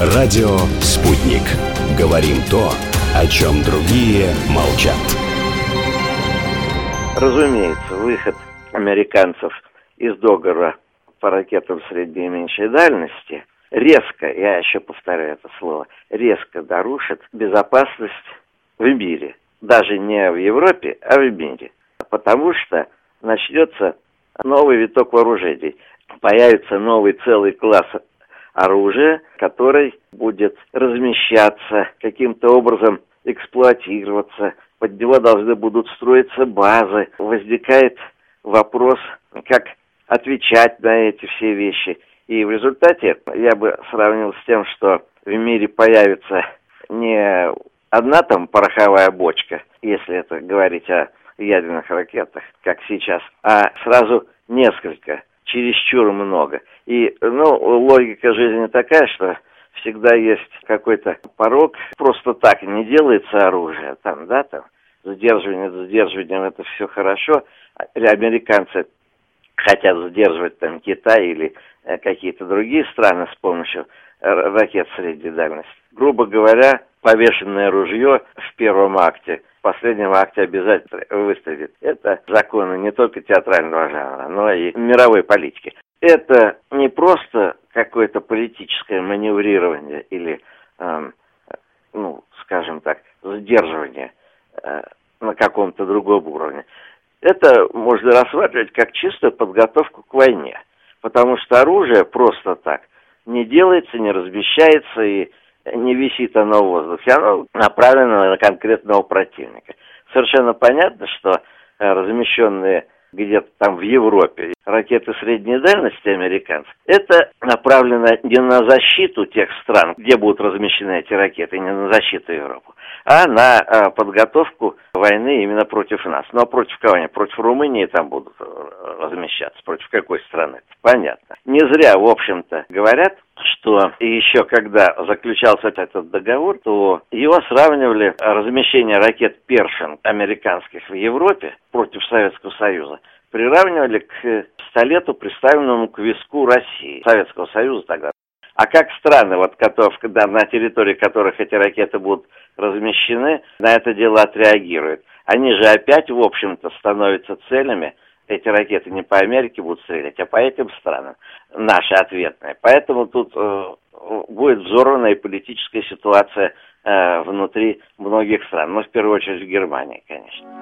Радио «Спутник». Говорим то, о чем другие молчат. Разумеется, выход американцев из договора по ракетам средней и меньшей дальности резко, я еще повторяю это слово, резко нарушит безопасность в мире. Даже не в Европе, а в мире. Потому что начнется новый виток вооружений. Появится новый целый класс оружия, который будет размещаться, каким-то образом эксплуатироваться. Под него должны будут строиться базы. Возникает вопрос, как отвечать на эти все вещи. И в результате я бы сравнил с тем, что в мире появится не одна там пороховая бочка, если это говорить о ядерных ракетах, как сейчас, а сразу несколько, чересчур много. И, логика жизни такая, что всегда есть какой-то порог. Просто так не делается оружие. Сдерживанием это все хорошо. Американцы хотят сдерживать Китай или какие-то другие страны с помощью ракет средней дальности. Грубо говоря, повешенное ружье в первом акте, в последнем акте обязательно выстрелит. Это законы не только театрального жанра, но и мировой политики. Это не просто какое-то политическое маневрирование или, сдерживание на каком-то другом уровне. Это можно рассматривать как чистую подготовку к войне. Потому что оружие просто так не делается, не размещается и не висит оно в воздухе. Оно направлено на конкретного противника. Совершенно понятно, что размещенные где-то там в Европе ракеты средней дальности американцев, это направлено не на защиту тех стран, где будут размещены эти ракеты, не на защиту Европы, а на подготовку войны именно против нас. Но против кого они? Против Румынии там будут размещаться. Против какой страны? Понятно. Не зря, в общем-то, говорят, что еще когда заключался этот договор, то его сравнивали размещение ракет Першинг американских в Европе против Советского Союза, приравнивали к пистолету, приставленному к виску России, Советского Союза тогда. А как страны, на территории которых эти ракеты будут размещены, на это дело отреагируют? Они же опять, в общем-то, становятся целями. Эти ракеты не по Америке будут стрелять, а по этим странам, наши ответные. Поэтому тут будет взорванная политическая ситуация внутри многих стран, в первую очередь в Германии, конечно.